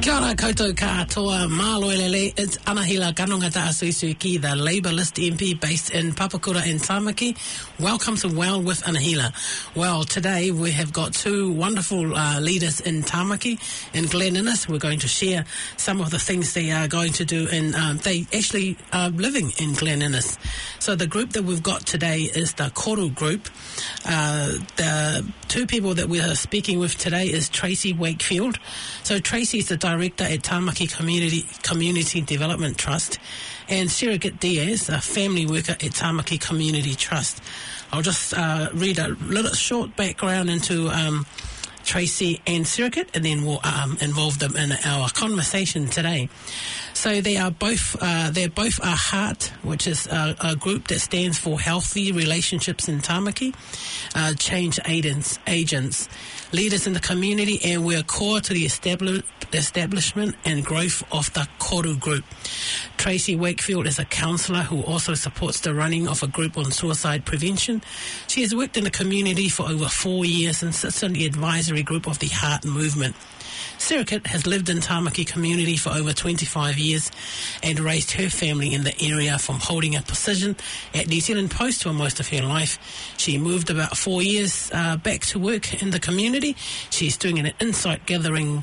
Kia ora koutou katoa, malo elele. It's Anahila Ganongata Asuisuki, the Labour-list MP based in Papakura in Tamaki. Welcome to Well with Anahila. Well, today we have got two wonderful leaders in Tamaki, in Glen Innes. We're going to share some of the things they are going to do, and they actually are living in Glen Innes. So the group that we've got today is the Koru group. The two people that we are speaking with today is Tracy Wakefield. So Tracy is the director at Tamaki Community Development Trust, and Surrogate Diaz, a family worker at Tamaki Community Trust. I'll just read a little short background into Tracy and Surrogate, and then we'll involve them in our conversation today. So they are both, they're both a HEART, which is a group that stands for Healthy Relationships in Tamaki, change agents, leaders in the community, and we're core to the establishment and growth of the Koru group. Tracy Wakefield is a counsellor who also supports the running of a group on suicide prevention. She has worked in the community for over 4 years and sits on the advisory group of the HEART movement. Surrogate has lived in Tamaki community for over 25 years and raised her family in the area from holding a position at New Zealand Post for most of her life. She moved about 4 years back to work in the community. She's doing an insights gathering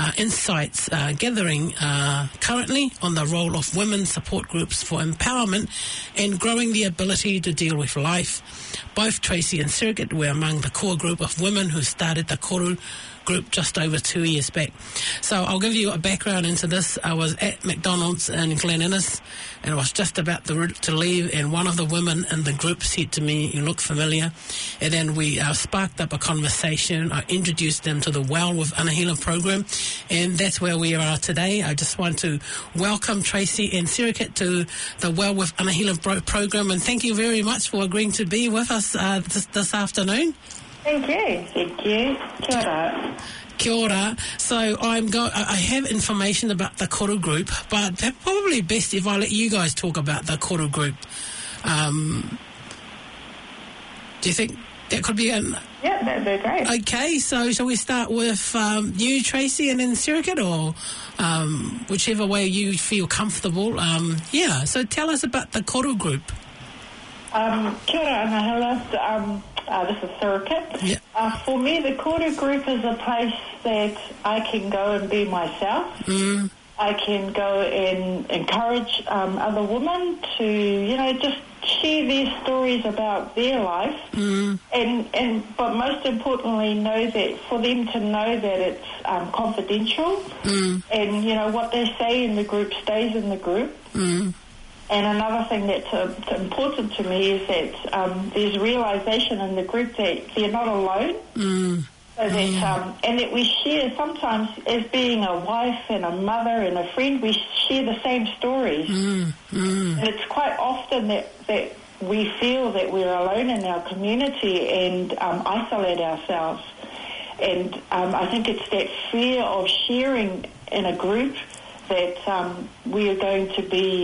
currently on the role of women support groups for empowerment and growing the ability to deal with life. Both Tracy and Surrogate were among the core group of women who started the Koru group just over 2 years back. So I'll give you a background into this. I was at McDonald's in Glen Innes, and I was just about to leave, and one of the women in the group said to me, "You look familiar." And then we sparked up a conversation. I introduced them to the Well with Anahila program, and that's where we are today. I just want to welcome Tracy and Surrogate to the Well with Anahila program, and thank you very much for agreeing to be with us this afternoon. Thank you. Thank you. Kia ora. Kia ora. So I have information about the Koru group, but probably best if I let you guys talk about the Koru group. Do you think that could be Yeah, that'd be great. Okay, so shall we start with you, Tracy, and then Surrogate, or whichever way you feel comfortable? So tell us about the Koru group. Kia ora, Anahila. This is Surrogate. Yeah. For me, the Koru group is a place that I can go and be myself. I can go and encourage other women to, just share their stories about their life. But most importantly, know that for them to know that it's confidential, and, what they say in the group stays in the group. And another thing that's important to me is that there's realisation in the group that they're not alone. So that, and that we share sometimes as being a wife and a mother and a friend, we share the same stories. And it's quite often that we feel that we're alone in our community and isolate ourselves. And I think it's that fear of sharing in a group that we are going to be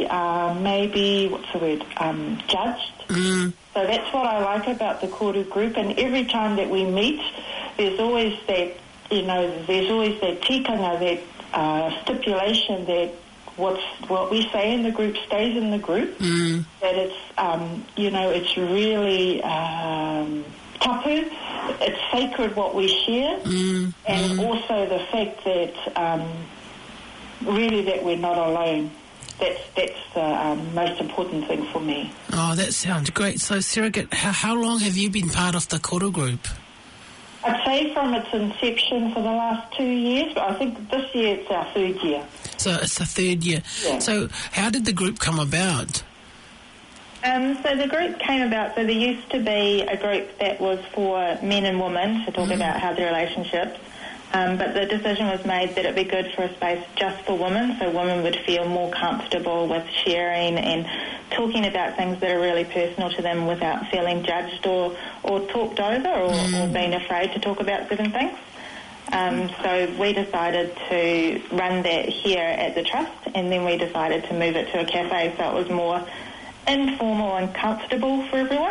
judged. So that's what I like about the Koru group, and every time that we meet, there's always that, there's always that tikanga, that stipulation that what we say in the group stays in the group, that it's, it's really tapu, it's sacred what we share, and also the fact that really that we're not alone. That's the most important thing for me. Oh, that sounds great. So, Surrogate, how long have you been part of the Koru group? I'd say from its inception for the last 2 years, but I think this year it's our third year. So it's the third year. Yeah. So how did the group come about? So the group came about, so there used to be a group that was for men and women to talk about healthy relationships. But the decision was made that it'd be good for a space just for women, so women would feel more comfortable with sharing and talking about things that are really personal to them without feeling judged or talked over or being afraid to talk about certain things. So we decided to run that here at the Trust, and then we decided to move it to a cafe so it was more informal and comfortable for everyone.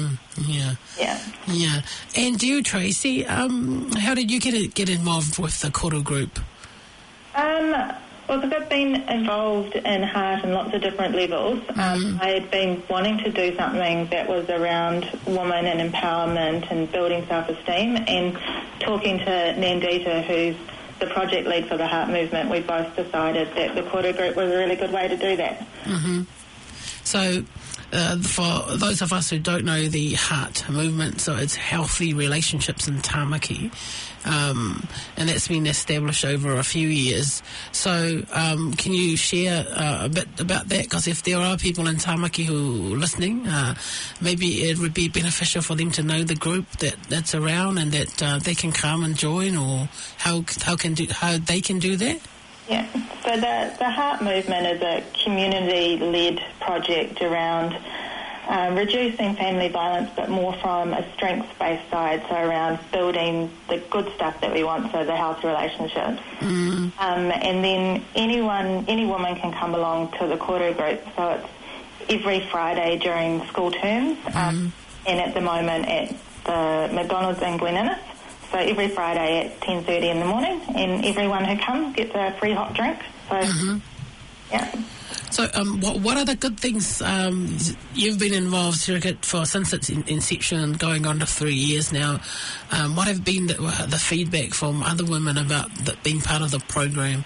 Yeah. And you, Tracy, how did you get involved with the Koru group? Well, because I've been involved in Heart in lots of different levels, I had been wanting to do something that was around women and empowerment and building self-esteem, and talking to Nandita, who's the project lead for the Heart movement, we both decided that the Kōrero group was a really good way to do that. Mm-hmm. So, for those of us who don't know the Heart movement, so it's Healthy Relationships in Tāmaki, and that's been established over a few years. So can you share a bit about that? Because if there are people in Tāmaki who are listening, maybe it would be beneficial for them to know the group that's around and that they can come and join, or how they can do that. Yeah, so the Heart movement is a community-led project around reducing family violence, but more from a strengths-based side, so around building the good stuff that we want, so the healthy relationships. And then any woman can come along to the Kōrero group, so it's every Friday during school terms, and at the moment at the McDonald's in Glen Innes. So every Friday at 10:30 in the morning, and everyone who comes gets a free hot drink. So, yeah. So what are the good things you've been involved, Surrogate, since its inception, going on to 3 years now? What have been the feedback from other women about being part of the program?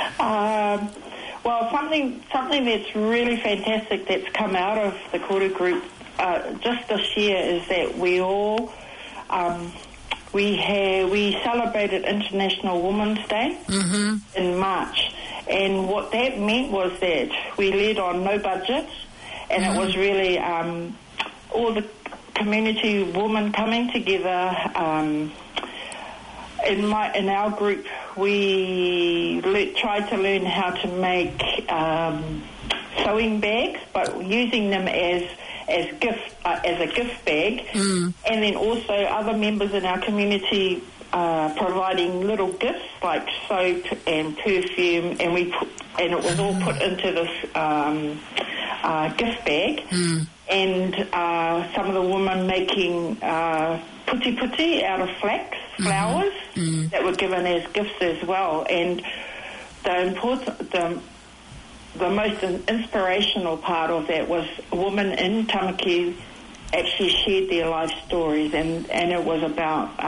Well, something that's really fantastic that's come out of the Kōrero group just this year is that we all... We celebrated International Women's Day in March, and what that meant was that we led on no budget, and it was really all the community women coming together. In our group, we tried to learn how to make sewing bags, but using them as a gift bag, and then also other members in our community providing little gifts like soap and perfume, and it was all put into this gift bag, and some of the women making puti out of flax flowers that were given as gifts as well. And the most inspirational part of that was women in Tāmaki actually shared their life stories, and it was about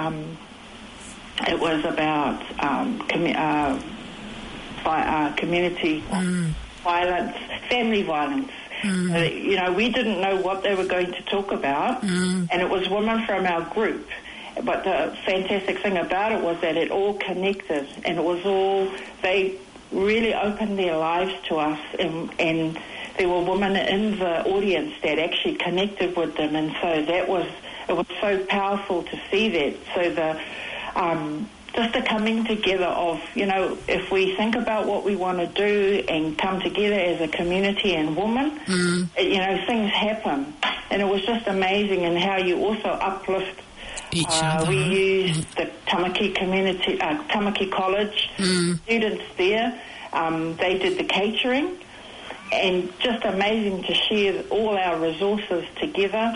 community violence, family violence. We didn't know what they were going to talk about, and it was women from our group. But the fantastic thing about it was that it all connected, and it was all they really opened their lives to us, and there were women in the audience that actually connected with them, and so it was so powerful to see that. So just the coming together of, if we think about what we want to do and come together as a community and women, things happen, and it was just amazing, and how you also uplift each other. We used the Tāmaki community, Tāmaki College students there. They did the catering, and just amazing to share all our resources together.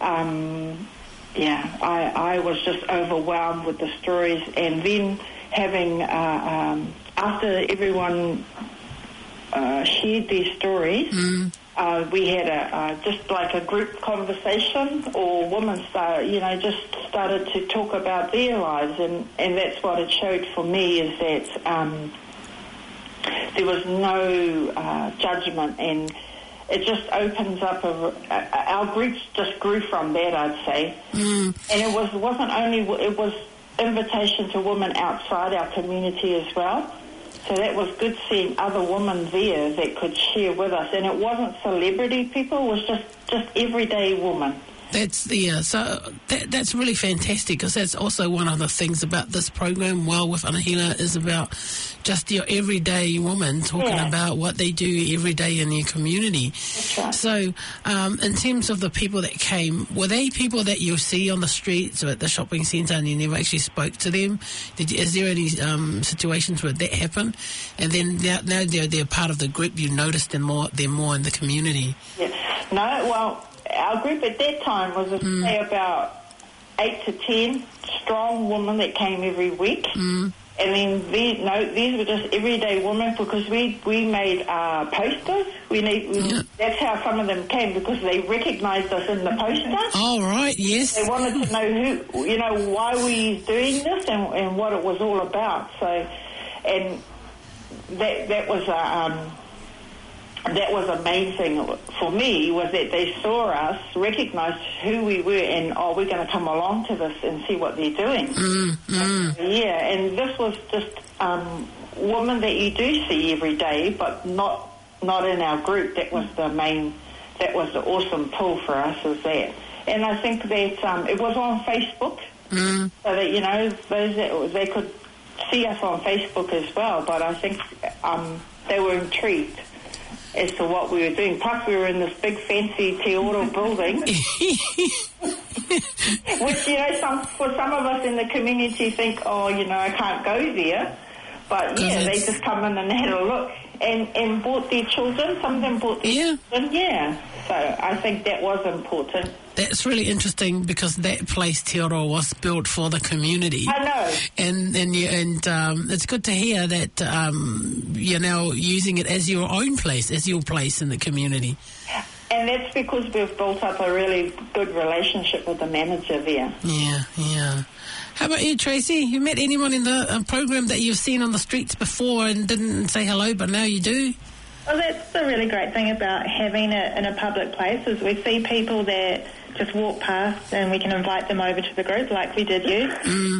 I was just overwhelmed with the stories, and then having after everyone shared their stories. We had just like a group conversation, or women just started to talk about their lives, and that's what it showed for me, is that there was no judgment, and it just opens up. Our groups just grew from that, I'd say, and it was invitation to women outside our community as well. So that was good, seeing other women there that could share with us. And it wasn't celebrity people, it was just everyday women. That's that's really fantastic, because that's also one of the things about this program, Well with Anahila, is about just your everyday woman talking about what they do every day in their community. That's right. So in terms of the people that came, were they people that you see on the streets or at the shopping centre and you never actually spoke to them? Is there any situations where that happened? And then now they're part of the group, you noticed them more in the community? Yes. No, well, our group at that time was say about 8 to 10 strong women that came every week, And then these were just everyday women, because we made posters. That's how some of them came, because they recognised us in the poster. Oh, right, yes. They wanted to know why we were doing this and what it was all about. So, and that was a main thing for me, was that they saw us, recognised who we were, and we're going to come along to this and see what they're doing. Yeah, and this was just women that you do see every day, but not in our group. That was the awesome pull for us, is that. And I think that it was on Facebook, so that those they could see us on Facebook as well. But I think they were intrigued as to what we were doing. Plus, we were in this big fancy Te Oro building, which, for some of us in the community think, I can't go there. But, they just come in and had a look and brought their children. Some of them brought their children, So I think that was important. That's really interesting, because that place, Te Oro, was built for the community. I know. And it's good to hear that you're now using it as your own place, as your place in the community. And that's because we've built up a really good relationship with the manager there. Yeah. How about you, Tracy? You met anyone in the program that you've seen on the streets before and didn't say hello, but now you do? Well, that's the really great thing about having it in a public place, is we see people that just walk past and we can invite them over to the group, like we did you.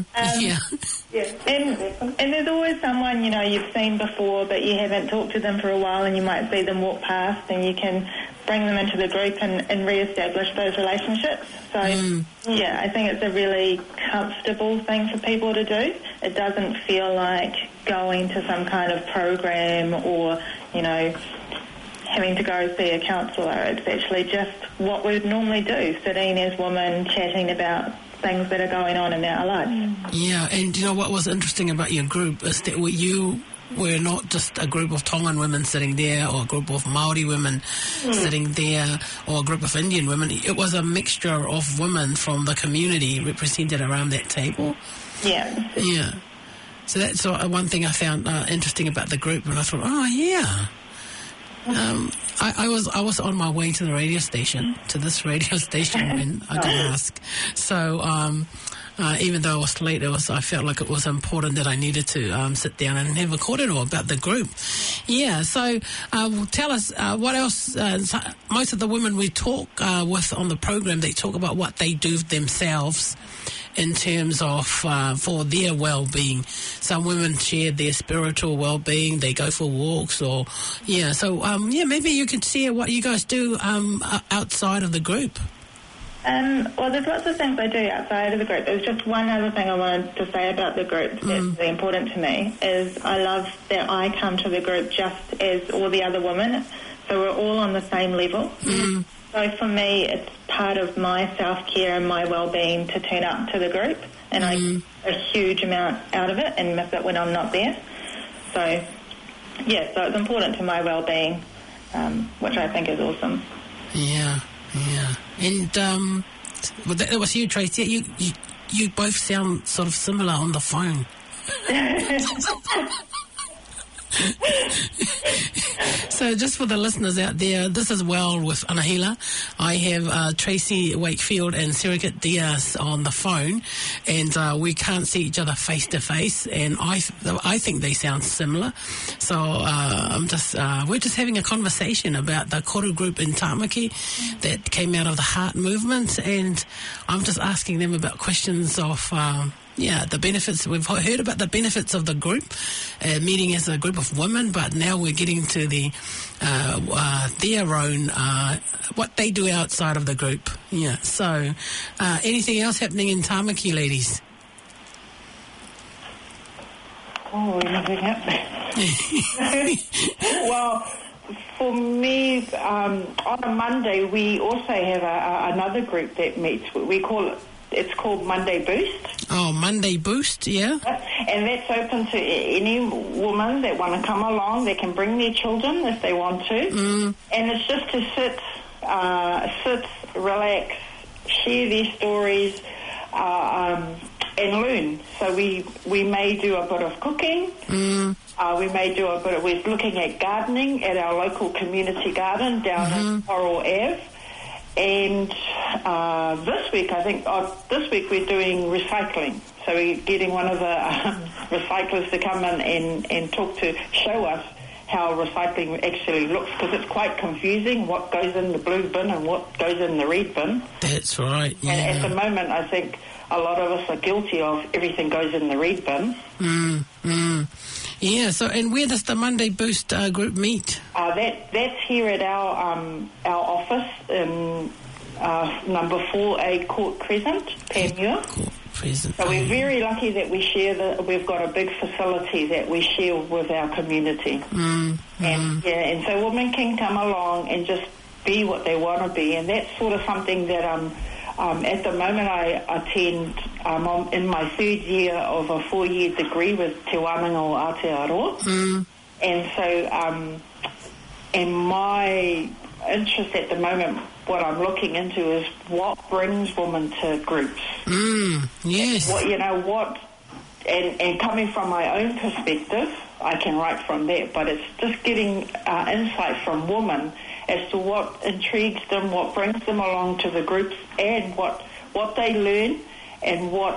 And there's always someone, you've seen before, but you haven't talked to them for a while, and you might see them walk past, and you can bring them into the group and re-establish those relationships. So, I think it's a really comfortable thing for people to do. It doesn't feel like going to some kind of program or, having to go see a counsellor. It's actually just what we'd normally do, sitting as women, chatting about things that are going on in our lives. Yeah, and what was interesting about your group is that you were not just a group of Tongan women sitting there, or a group of Maori women sitting there, or a group of Indian women. It was a mixture of women from the community represented around that table. Yeah. Yeah. So that's one thing I found interesting about the group, and I thought, I was on my way to this radio station when I got asked. So even though I was late, I felt like it was important that I needed to sit down and have a kōrero about the group. Yeah, so tell us what else. Most of the women we talk with on the program, they talk about what they do themselves in terms of for their well-being. Some women share their spiritual well-being. They go for walks, so maybe you could share what you guys do outside of the group. Well, there's lots of things I do outside of the group. There's just one other thing I wanted to say about the group that's really important to me, is I love that I come to the group just as all the other women, so we're all on the same level. So for me, it's part of my self-care and my well-being to turn up to the group, and I get a huge amount out of it and miss it when I'm not there. So it's important to my well-being, which I think is awesome. Yeah. And that was you, Tracy. You both sound sort of similar on the phone. So just for the listeners out there, this is Well with Anahila. I have Tracy Wakefield and Sirikit Diaz on the phone, and we can't see each other face to face, and I think they sound similar. So we're just having a conversation about the Koru group in Tamaki that came out of the Heart Movement, and I'm just asking them about questions of the benefits. We've heard about the benefits of the group, meeting as a group of women, but now we're getting to their own, what they do outside of the group. Yeah. So, anything else happening in Tamaki, ladies? Oh, anything happening? Well, for me, on a Monday, we also have another group that meets. It's called Monday Boost. Oh, Monday Boost, yeah. And that's open to any woman that want to come along. They can bring their children if they want to. And it's just to sit, relax, share their stories, learn. So we may do a bit of cooking. We may do we're looking at gardening at our local community garden down at Coral Ave. And this week we're doing recycling. So we're getting one of the recyclers to come in and show us how recycling actually looks, because it's quite confusing what goes in the blue bin and what goes in the red bin. That's right, yeah. And at the moment, I think a lot of us are guilty of everything goes in the red bin. Yeah, so, and where does the Monday Boost group meet? That's here at our office in number 4A Court Crescent, Panmure. So we're very lucky that we've got a big facility that we share with our community. And so women can come along and just be what they want to be, and that's sort of something that at the moment I attend. I'm in my third year of a 4-year degree with Te Wānanga o Aotearoa. And so and my interest at the moment, what I'm looking into is what brings women to groups. Yes. And coming from my own perspective, I can write from that, but it's just getting insight from women as to what intrigues them, what brings them along to the groups, and what they learn, and what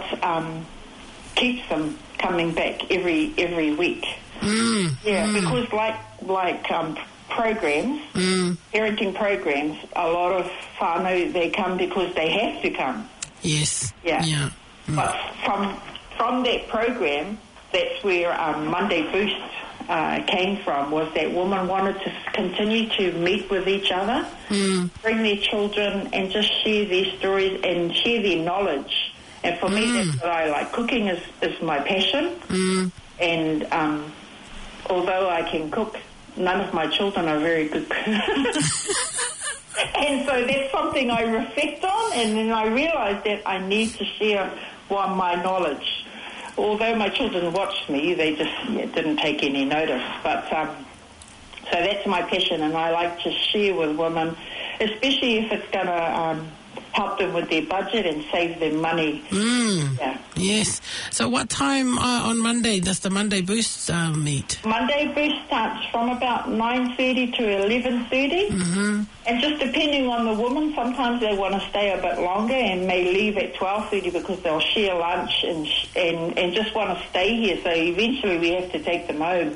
keeps them coming back every week. Because like programs, parenting programs, a lot of whānau, they come because they have to come. Yes. Yeah. But from that program, that's where Monday Boost came from, was that women wanted to continue to meet with each other, bring their children and just share their stories and share their knowledge. And for me, that's what I like. Cooking is my passion. And although I can cook, none of my children are very good cooks. And so that's something I reflect on, and then I realise that I need to share my knowledge. Although my children watched me, they just didn't take any notice. But so that's my passion, and I like to share with women, especially if it's going to help them with their budget and save them money. Yes. So what time on Monday does the Monday Boost meet? Monday Boost starts from about 9:30 to 11:30. And just depending on the woman, sometimes they want to stay a bit longer and may leave at 12:30 because they'll share lunch and just want to stay here. So eventually we have to take them home.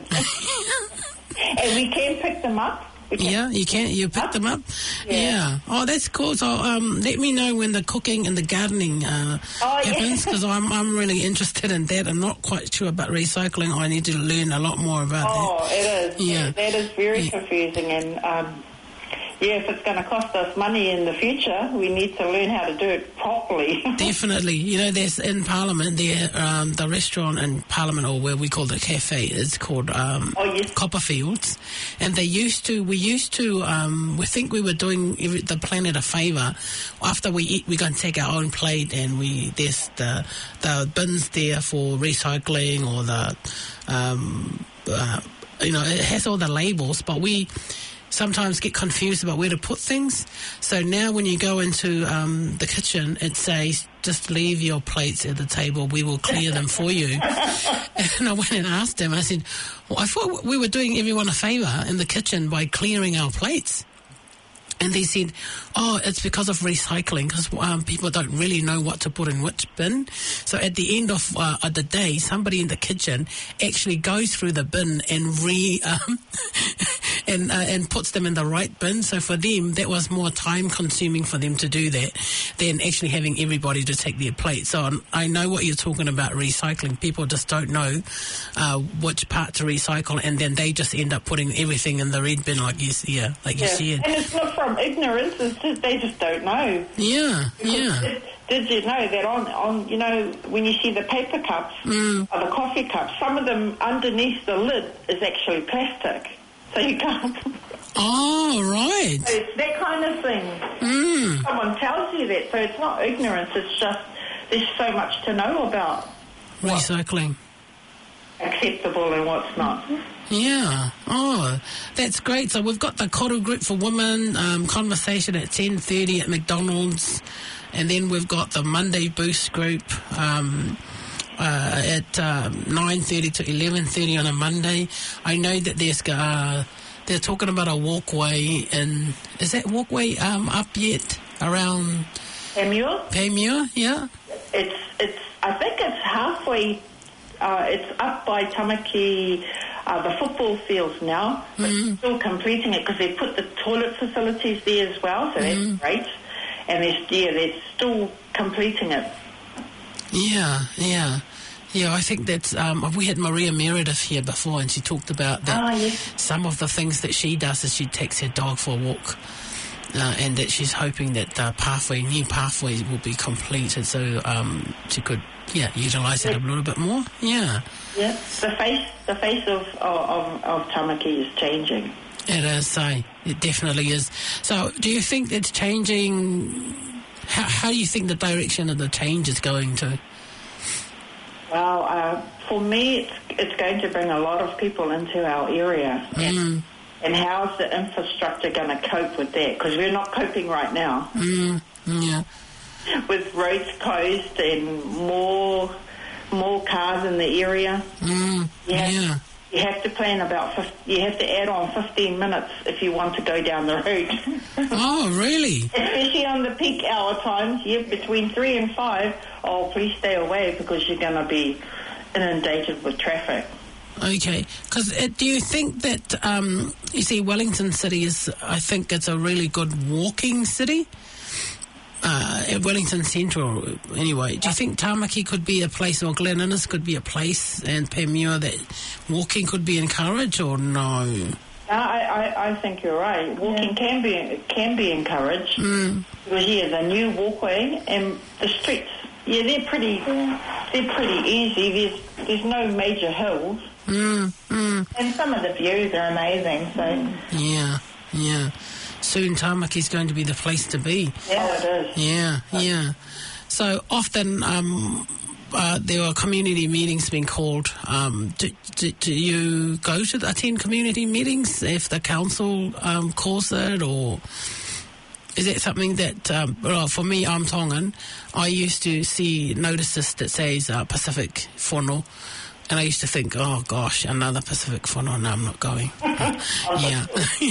And we can pick them up. Yeah, you can. You pick them up. Yeah. Oh, that's cool. So, let me know when the cooking and the gardening happens, because I'm really interested in that. I'm not quite sure about recycling. I need to learn a lot more about that. Oh, it is. Yeah, that is very confusing, and if it's going to cost us money in the future, we need to learn how to do it properly. Definitely. You know, there's in Parliament, the restaurant in Parliament, or where we call the cafe, is called Copperfields. And we think we were doing the planet a favour. After we eat, we're going to take our own plate, and there's the bins there for recycling, or it has all the labels, but we sometimes get confused about where to put things. So now when you go into the kitchen, it says, just leave your plates at the table, we will clear them for you. And I went and asked them, I said, I thought we were doing everyone a favour in the kitchen by clearing our plates. And they said, it's because of recycling, because people don't really know what to put in which bin. So at the end of the day, somebody in the kitchen actually goes through the bin and and puts them in the right bin. So for them, that was more time consuming for them to do that than actually having everybody to take their plate. So I know what you're talking about, recycling. People just don't know which part to recycle, and then they just end up putting everything in the red bin, like you said. And it's not from ignorance, it's just they just don't know. Did you know that on when you see the paper cups or the coffee cups, some of them underneath the lid is actually plastic, so you can't. Oh, right. So it's that kind of thing. Someone tells you that, so it's not ignorance, it's just there's so much to know about recycling. Acceptable and what's not. Yeah. Oh, that's great. So we've got the Koru group for women, conversation at 10:30 at McDonald's, and then we've got the Monday Boost group at 9:30 to 11:30 on a Monday. I know that they're talking about a walkway, and is that walkway up yet around Paemure? Yeah. It's. I think it's halfway. It's up by Tamaki, the football fields now. But still completing it because they put the toilet facilities there as well, so that's great. And they're still completing it. Yeah. I think that's. We had Maria Meredith here before, and she talked about that. Oh, yes. Some of the things that she does is she takes her dog for a walk. And that she's hoping that new pathways will be completed, so she could, utilise it a little bit more. Yeah. Yeah. The face of Tamaki is changing. It is. It definitely is. So, do you think it's changing? How do you think the direction of the change is going to? Well, for me, it's going to bring a lot of people into our area. And how's the infrastructure going to cope with that? Because we're not coping right now. Yeah. With roads closed and more cars in the area. You have to plan you have to add on 15 minutes if you want to go down the road. Oh, really? Especially on the peak hour times, between 3 and 5. Oh, please stay away because you're going to be inundated with traffic. Okay, because do you think that, you see, Wellington City I think it's a really good walking city, at Wellington Central anyway. Do you think Tamaki could be a place, or Glen Innes could be a place, and Paemure, that walking could be encouraged, or no? I think you're right. Walking can be encouraged, because the new walkway and the streets, they're pretty easy. There's no major hills. And some of the views are amazing. So yeah. Soon Tamaki's going to be the place to be. Yeah, it is. Yeah. So often there are community meetings being called. Do you go to attend community meetings if the council calls it, or is it something that, for me, I'm Tongan, I used to see notices that says Pacific Whono, and I used to think, oh gosh, another Pacific Whono, no, I'm not going. Yeah.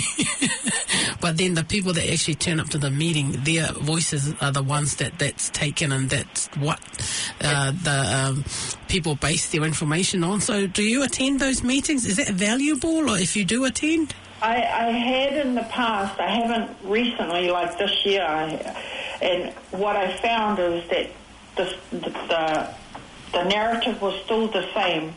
But then the people that actually turn up to the meeting, their voices are the ones that's taken, and that's what the people base their information on. So do you attend those meetings? Is that valuable, or if you do attend? I had in the past. I haven't recently, like this year. And what I found is that the narrative was still the same.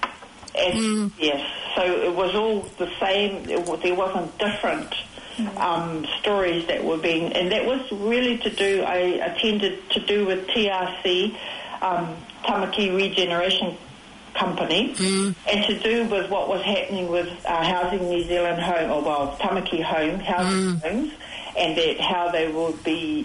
Yes, so it was all the same. There wasn't different stories that were being, and that was really to do. I attended to do with TRC, Tamaki Regeneration Company, and to do with what was happening with Housing New Zealand Tamaki housing homes, and how they will be,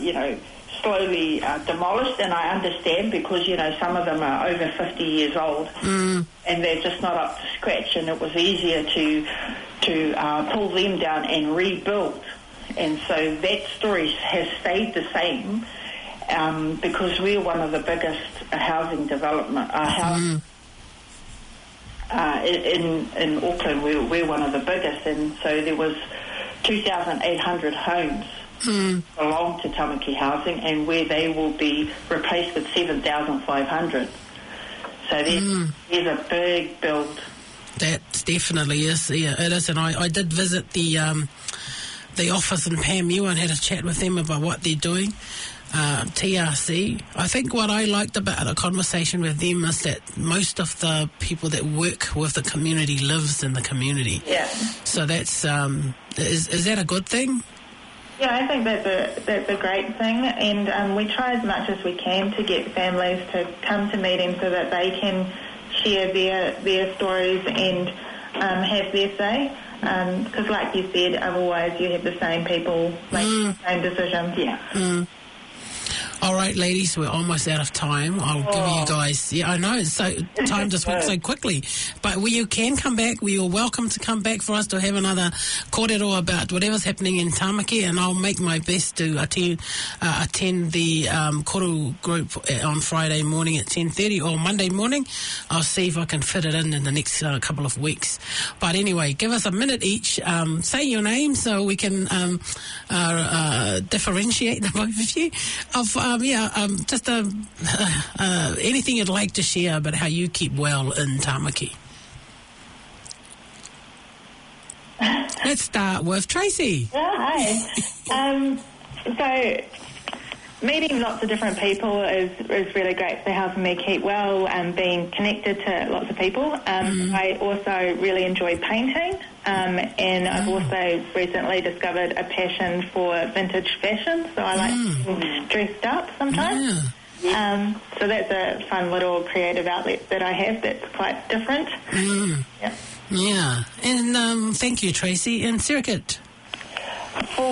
slowly demolished. And I understand, because some of them are over 50 years old, and they're just not up to scratch, and it was easier to pull them down and rebuild. And so that story has stayed the same, because we're one of the biggest housing development in Auckland. We're one of the biggest, and so there was 2,800 homes belong to Tamaki Housing, and where they will be replaced with 7,500. So there's a big build. That definitely is. Yeah, it is. And I did visit the office in Paemure and had a chat with them about what they're doing. TRC. I think what I liked about the conversation with them is that most of the people that work with the community lives in the community. Yeah. So that's is that a good thing? Yeah, I think that's a great thing, and we try as much as we can to get families to come to meetings so that they can share their stories and have their say. Because, like you said, otherwise you have the same people make the same decisions. Yeah. All right, ladies, we're almost out of time. I'll give you guys... Yeah, I know, time just went so quickly. But you can come back. We are welcome to come back for us to have another kōrero about whatever's happening in Tāmaki, and I'll make my best to attend the kōrero group on Friday morning at 10:30 or Monday morning. I'll see if I can fit it in the next couple of weeks. But anyway, give us a minute each. Say your name so we can differentiate the both of you. Just anything you'd like to share about how you keep well in Tāmaki. Let's start with Tracy. Hi. So meeting lots of different people is really great for helping me keep well and being connected to lots of people. I also really enjoy painting, and I've also recently discovered a passion for vintage fashion, so I like being dressed up sometimes. Yeah. So that's a fun little creative outlet that I have that's quite different. Yeah. And thank you, Tracy. And Sirikit? For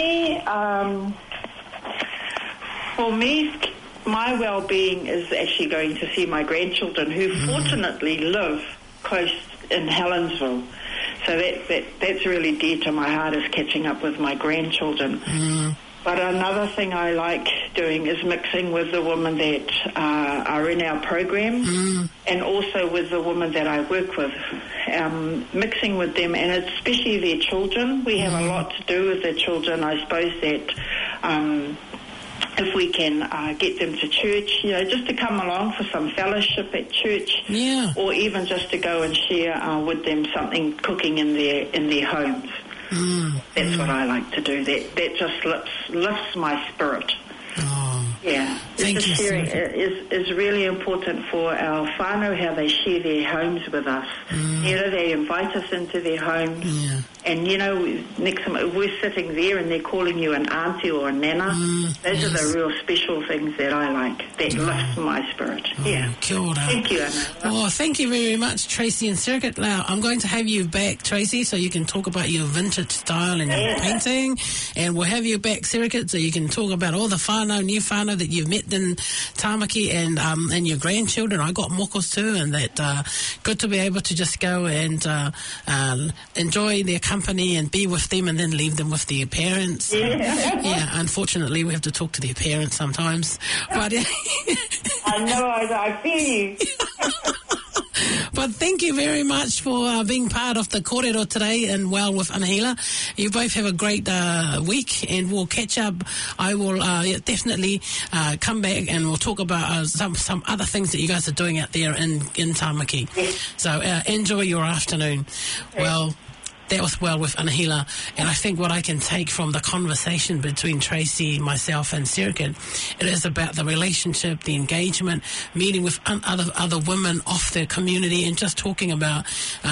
me, my well-being is actually going to see my grandchildren, who fortunately live close in Helensville. So that's really dear to my heart, is catching up with my grandchildren. But another thing I like doing is mixing with the women that are in our program, and also with the women that I work with, mixing with them, and especially their children. We have a lot to do with their children. I suppose that if we can get them to church, just to come along for some fellowship at church, or even just to go and share with them something cooking in their homes. That's what I like to do. That just lifts my spirit. Yeah. Thank you, sharing is really important for our whānau, how they share their homes with us. They invite us into their homes, and next time we're sitting there and they're calling you an auntie or a nana. Those are the real special things that I like. That lifts my spirit. Kia ora. Thank you, Anna. Thank you very much, Tracy and Sirikit. Now, I'm going to have you back, Tracy, so you can talk about your vintage style and your painting, and we'll have you back, Sirikit, so you can talk about all the new whānau that you've met in Tāmaki, and your grandchildren. I got mokos too, and that good to be able to just go and enjoy their company and be with them, and then leave them with their parents. Unfortunately, we have to talk to their parents sometimes. But I know, I feel you. But thank you very much for being part of the kōrero today and Well with Anahila. You both have a great week, and we'll catch up. I will definitely come back, and we'll talk about some other things that you guys are doing out there in Tāmaki. So enjoy your afternoon. Well, that was Well with Anahila, and I think what I can take from the conversation between Tracy, myself and Sirikit, it is about the relationship, the engagement, meeting with other women of the community, and just talking about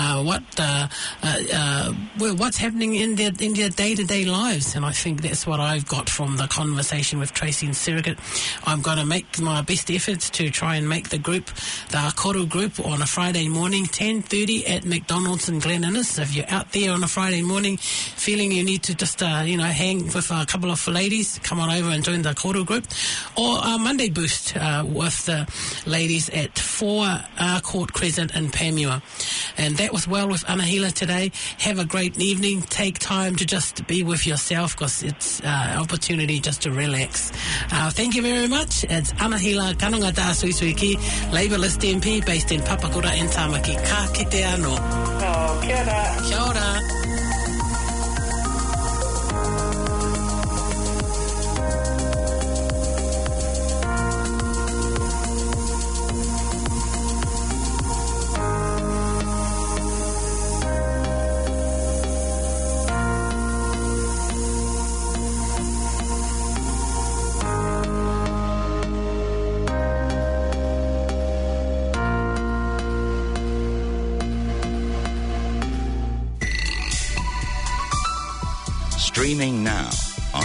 what's happening in their day-to-day lives. And I think that's what I've got from the conversation with Tracy and Sirikit. I'm going to make my best efforts to try and make the kōrero group on a Friday morning, 10:30 at McDonald's in Glen Innes. If you're out there on a Friday morning feeling you need to just hang with a couple of ladies, come on over and join the kōrero group, or Monday Boost with the ladies at 4 Court Crescent in Pāmua. And that was Well with Anahila today. Have a great evening. Take time to just be with yourself, because it's an opportunity just to relax. Thank you very much. It's Anahila Kanongata Suisuiki, Labourist MP based in Papakura in Tāmaki. Ka kite anō. Kia ora. Kia ora. Streaming now on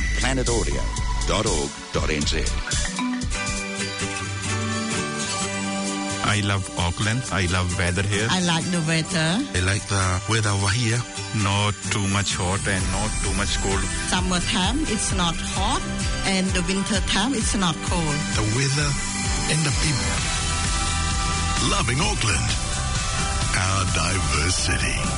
planetaudio.org.nz. I love Auckland. I love weather here. I like the weather. I like the weather over here. Not too much hot and not too much cold. Summertime, it's not hot, and the winter time, it's not cold. The weather and the people. Loving Auckland, our diverse city.